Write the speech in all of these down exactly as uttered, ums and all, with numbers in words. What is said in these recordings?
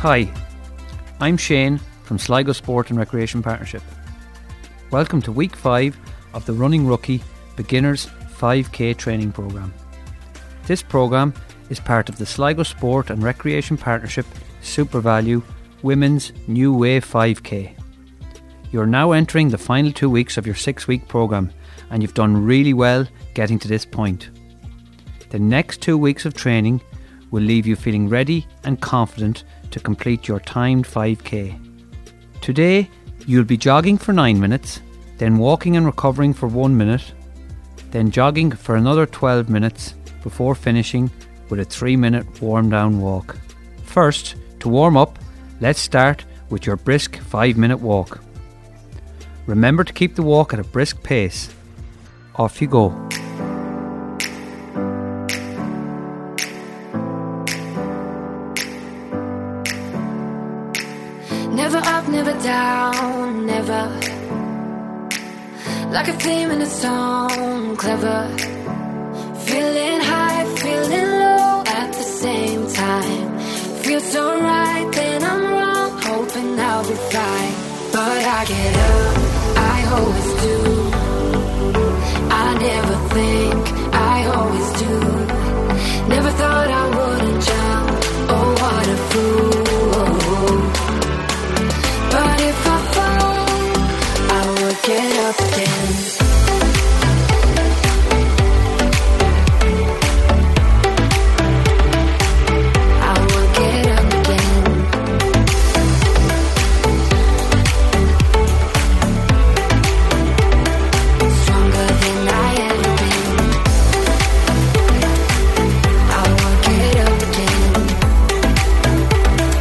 Hi, I'm Shane from Sligo Sport and Recreation Partnership. Welcome to week five of the Running Rookie Beginners five K training programme. This programme is part of the Sligo Sport and Recreation Partnership SuperValu Women's New Wave five K. You are now entering the final two weeks of your six-week programme and you've done really well getting to this point. The next two weeks of training will leave you feeling ready and confident to complete your timed five K. Today, you'll be jogging for nine minutes, then walking and recovering for one minute, then jogging for another twelve minutes before finishing with a three minute warm down walk. First, to warm up, let's start with your brisk five minute walk. Remember to keep the walk at a brisk pace. Off you go. Never up, never down, never. Like a theme in a song, clever. Feeling high, feeling low at the same time. Feels so right, then I'm wrong, hoping I'll be fine. But I get up, I always do. I never think, I always do. Never thought I wouldn't jump, oh what a fool. But if I fall, I will get up again. I will get up again. Stronger than I ever been. I will get up again.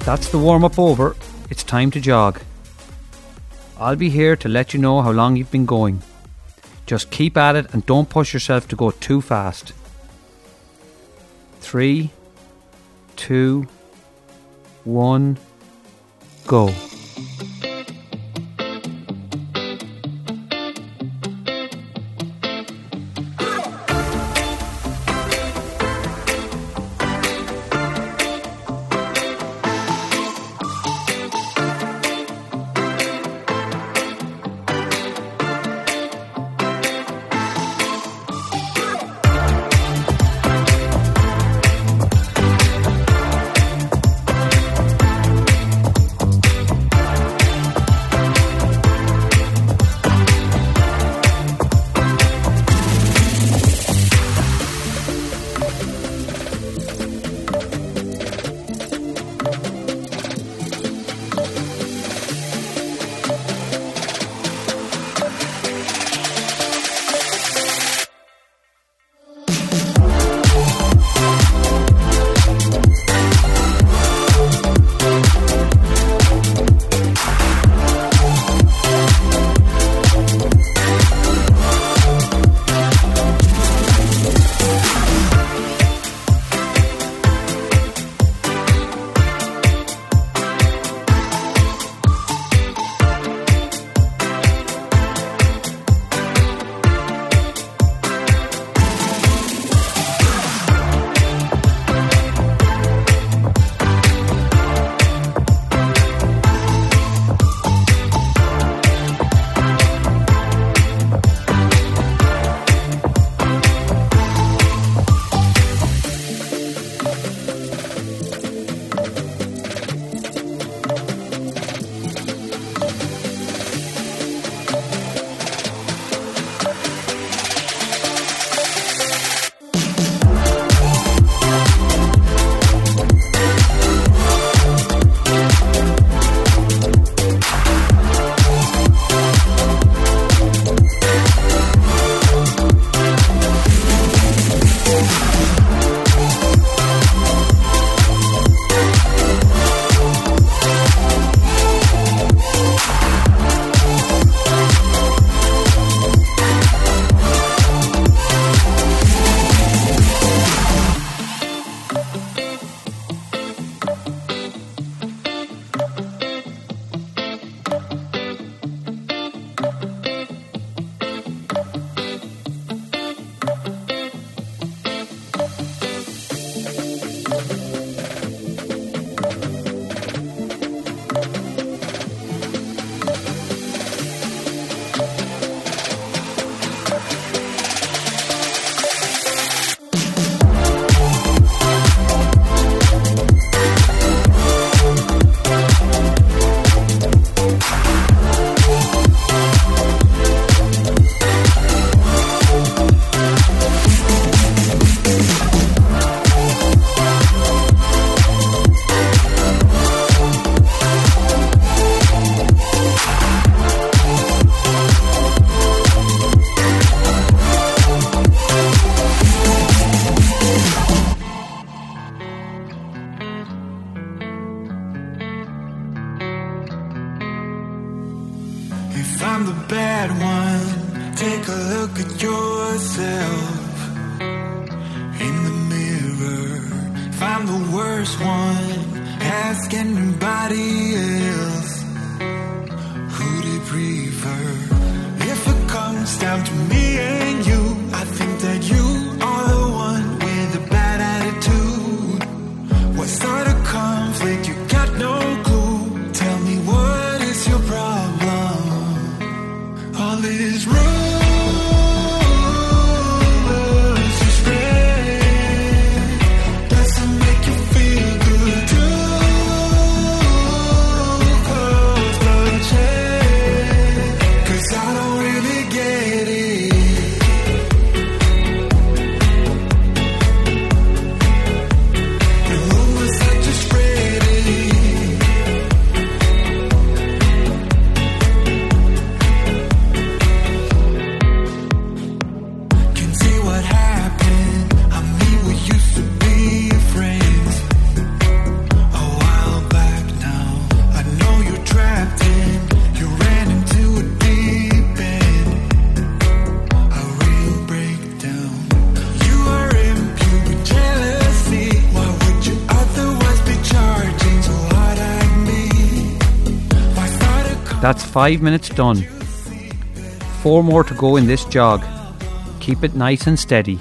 That's the warm-up over. It's time to jog. I'll be here to let you know how long you've been going. Just keep at it and don't push yourself to go too fast. Three, two, one, go. I'm the bad one. Take a look at yourself in the mirror. If I'm the worst one, ask anybody else who they prefer. If it comes down to me and you, I think that you are the one with a bad attitude. What sort of conflict? You got no clue. Tell me, what is your problem? All is rules you spread doesn't make you feel good too. Cause bloodshed, cause I don't really get it. That's five minutes done. Four more to go in this jog. Keep it nice and steady.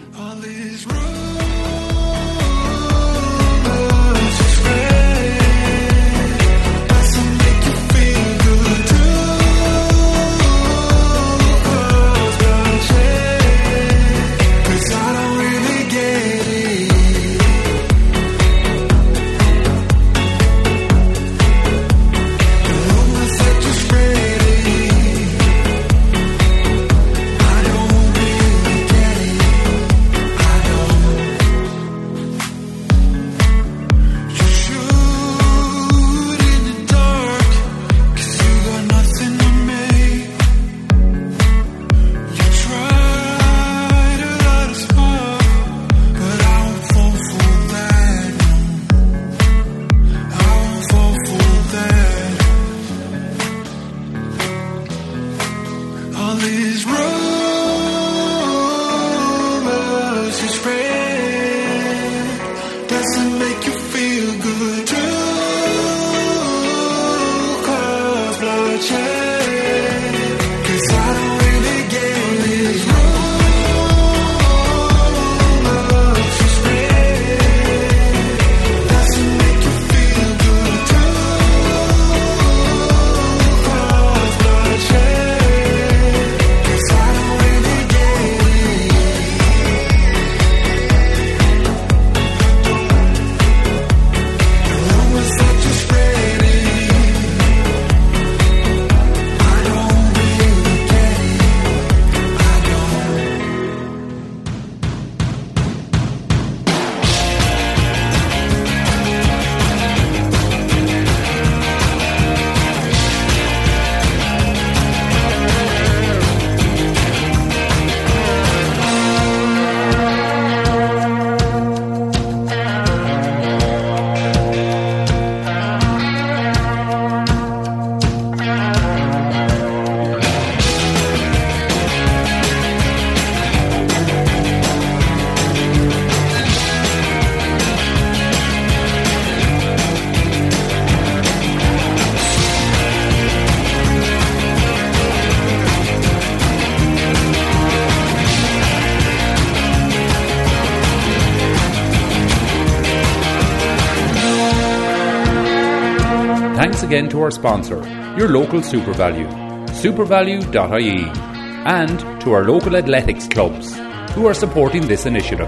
Thanks again to our sponsor, your local SuperValu, supervalu dot I E, and to our local athletics clubs, who are supporting this initiative.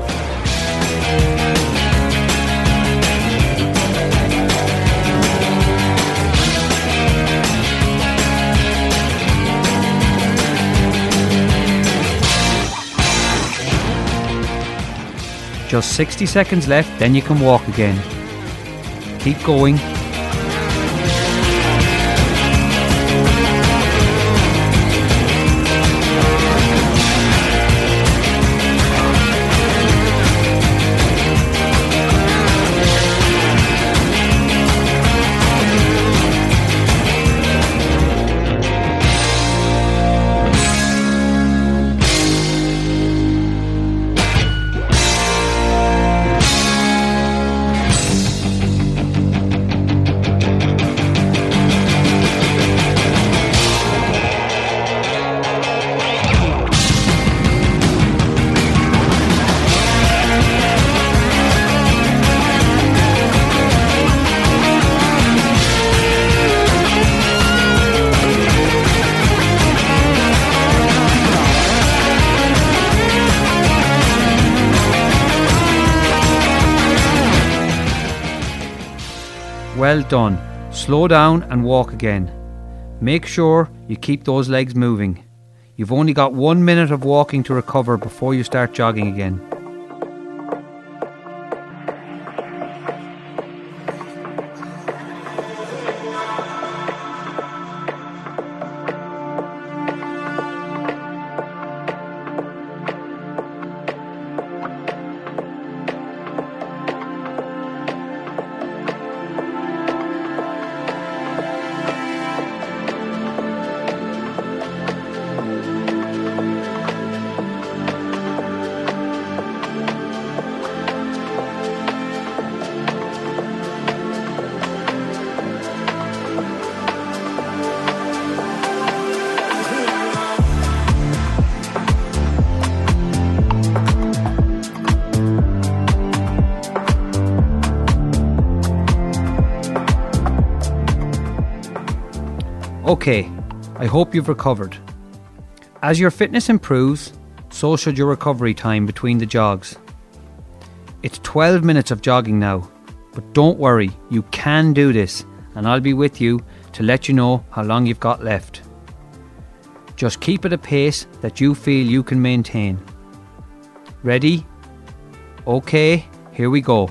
Just sixty seconds left, then you can walk again. Keep going. Well done. Slow down and walk again. Make sure you keep those legs moving. You've only got one minute of walking to recover before you start jogging again. Okay, I hope you've recovered. As your fitness improves, so should your recovery time between the jogs. It's twelve minutes of jogging now, but don't worry, you can do this, and I'll be with you to let you know how long you've got left. Just keep at a pace that you feel you can maintain. Ready? Okay, here we go.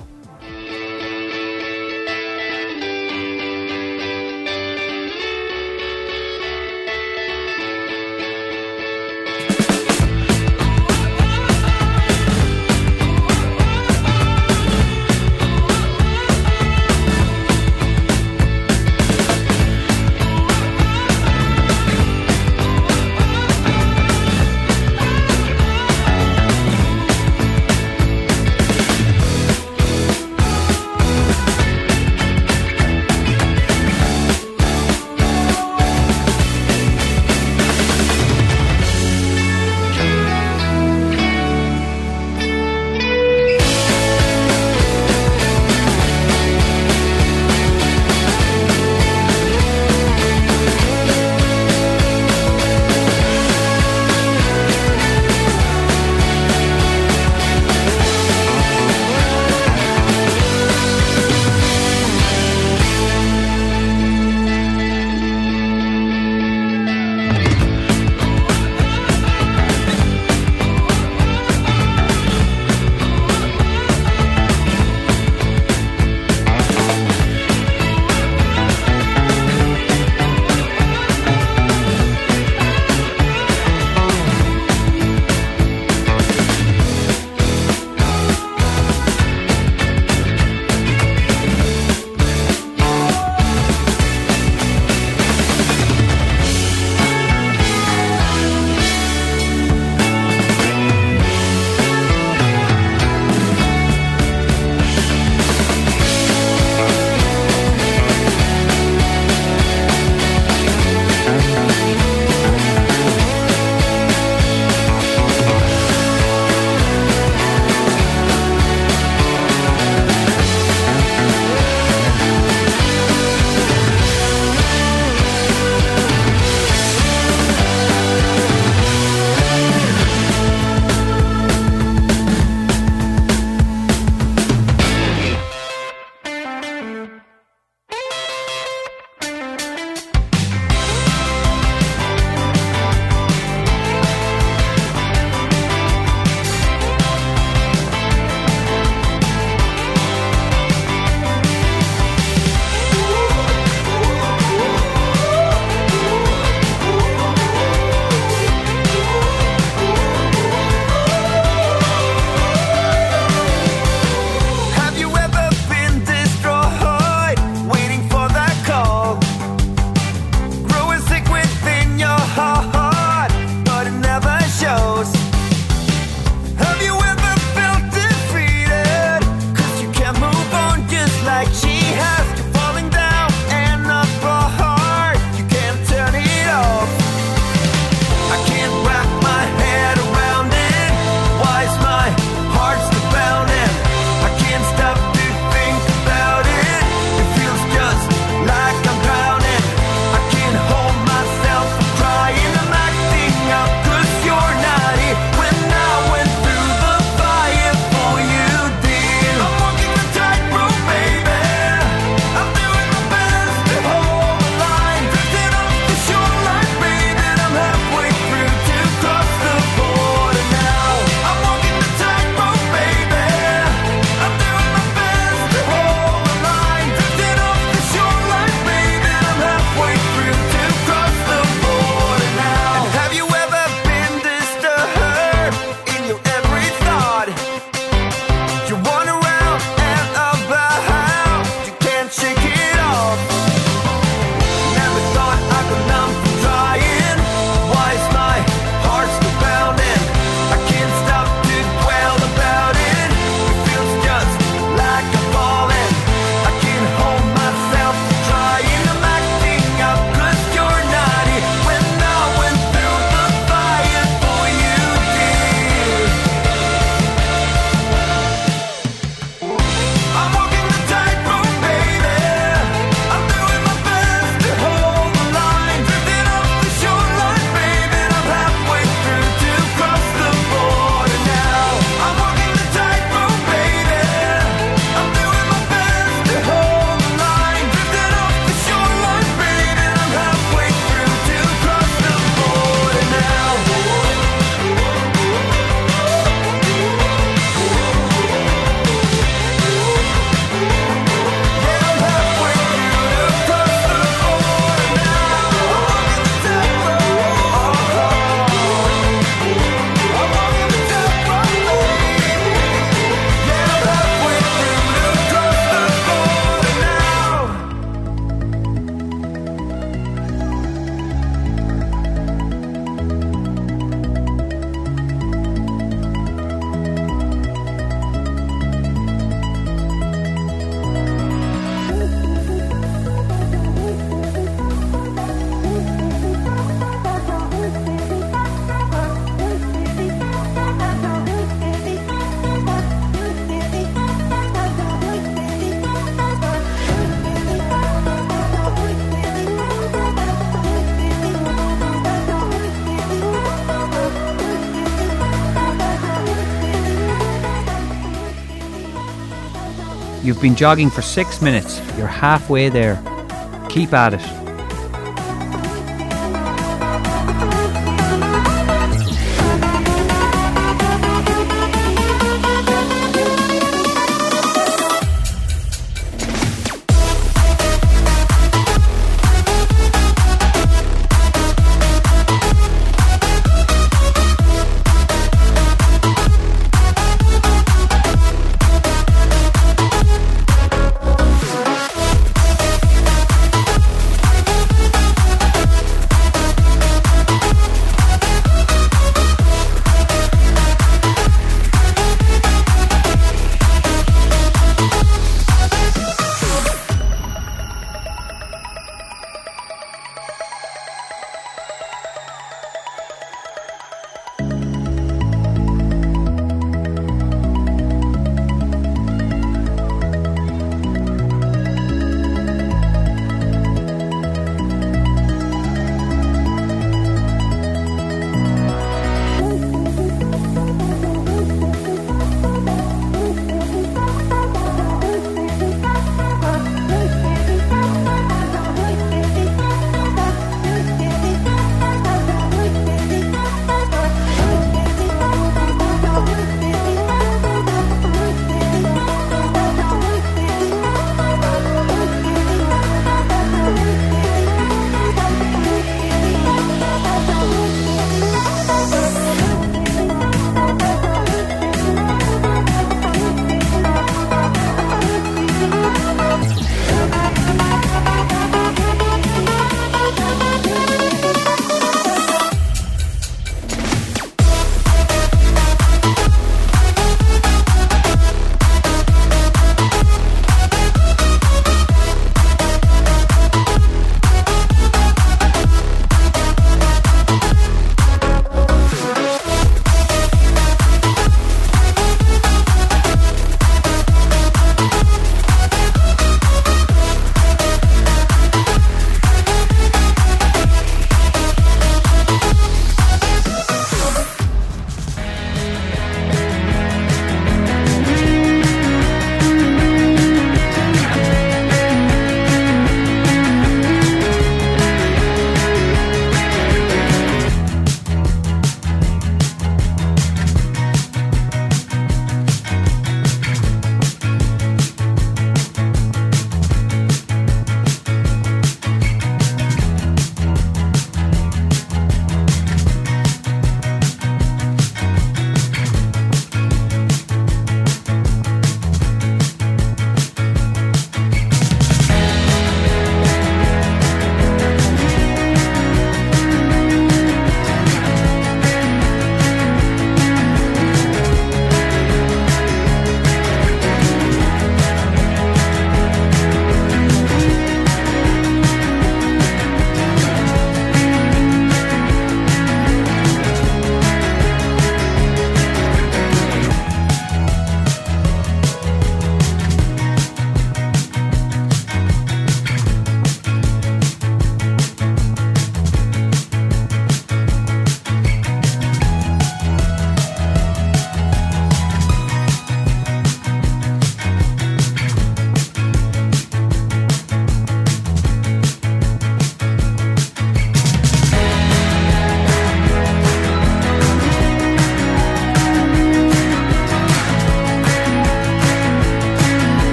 You've been jogging for six minutes. You're halfway there. Keep at it.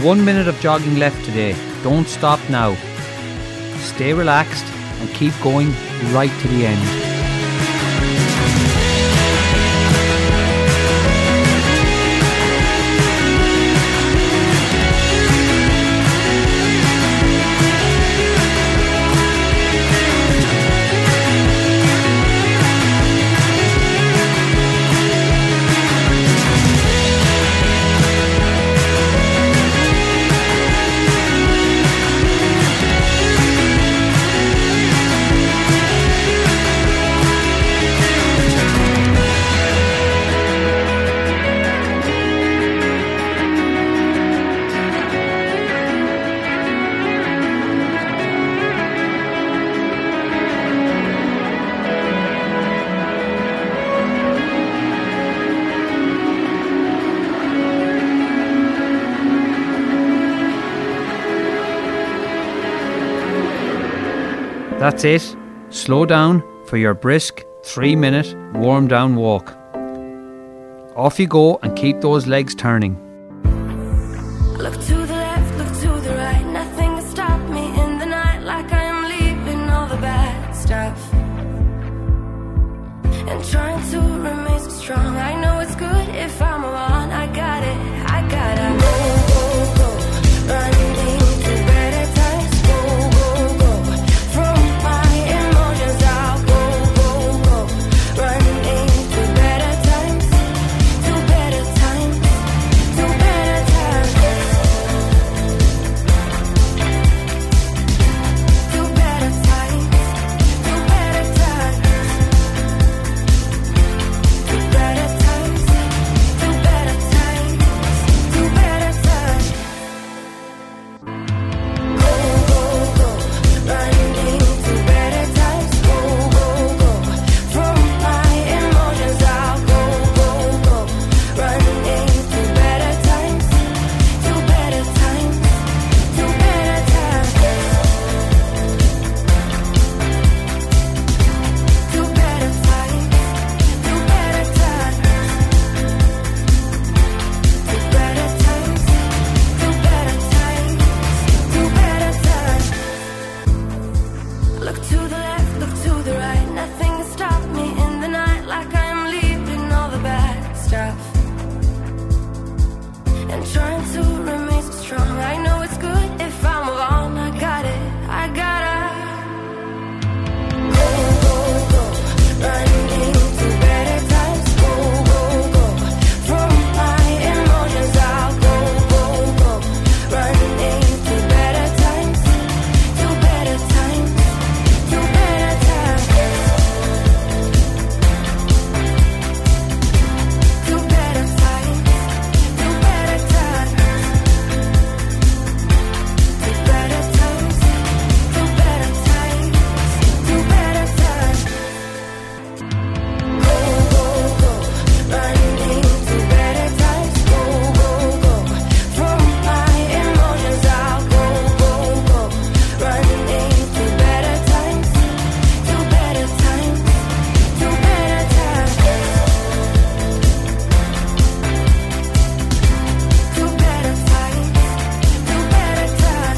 one minute of jogging left today. Don't stop now. Stay relaxed and keep going right to the end. That's it. Slow down for your brisk three minute warm down walk. Off you go and keep those legs turning. Look to the left, look to the right. Nothing can stop me in the night, like I am leaving all the bad stuff and trying to remain so strong. I know it's good if I'm alone. I got it, I gotta go, go, go, running into better times. Go, go, go, from my emotions I'll go, go, go, running into better times, to better times, to better times, to better times, to better times, to better times, to better times, to better times. Go, go, go, running into better times. Go, go, go, from my emotions I'll go, go, go, running into better times, to better times, to better times, to better times, to better times, to better times, to better times, to better times. Look to the left, look to the right. Nothing can stop me in the night, like I am leaving all the bad stuff and trying to remain so strong. I know it's good if I'm alone. I got it, I gotta go, go, go, running into better times. Go, go, go, from my emotions I'll go, go, go, running into better times, to better times, to better times, to better times, to better times, to better times, to better times, to better times. Go, go, go, running into better times. Go, go, go, from my emotions I'll go, go, go, running into better times, to better times, to better times, to better times, to better times,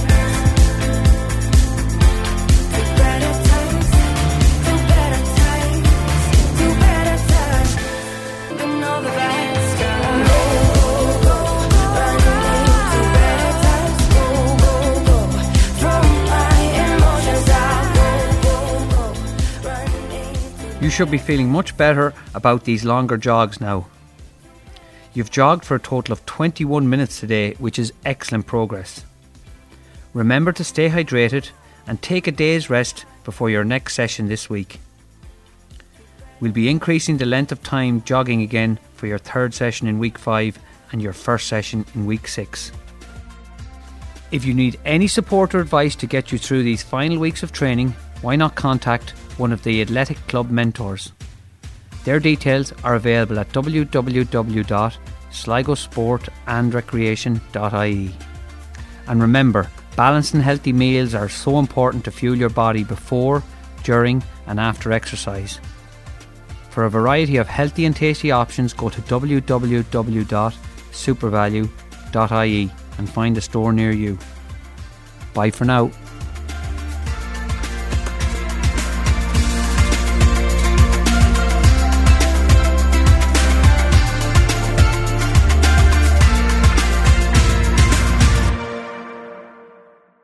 to better times, to better times, to better times. And all the bad stuff. Go, go, go, running into better times. Go, go, go, from my emotions I'll go, go, go, running into. You should be feeling much better about these longer jogs now. You've jogged for a total of twenty-one minutes today, which is excellent progress. Remember to stay hydrated and take a day's rest before your next session this week. We'll be increasing the length of time jogging again for your third session in week five and your first session in week six. If you need any support or advice to get you through these final weeks of training, why not contact one of the Athletic Club mentors? Their details are available at w w w dot sligo sport and recreation dot i e. And remember, balanced and healthy meals are so important to fuel your body before, during and after exercise. For a variety of healthy and tasty options, go to w w w dot supervalue dot i e and find a store near you. Bye for now.